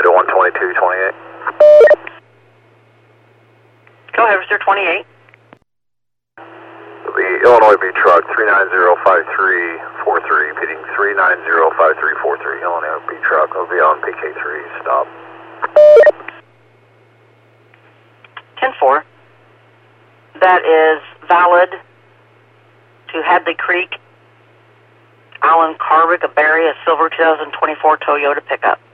Idaho 12228. Go ahead, Mr. 28. The Illinois B truck 3905343, repeating 3905343, Illinois B truck will be on PK3, stop. 10-4. That is valid to Hadley Creek, Alan Carrick, a Barry, a silver 2024 Toyota pickup.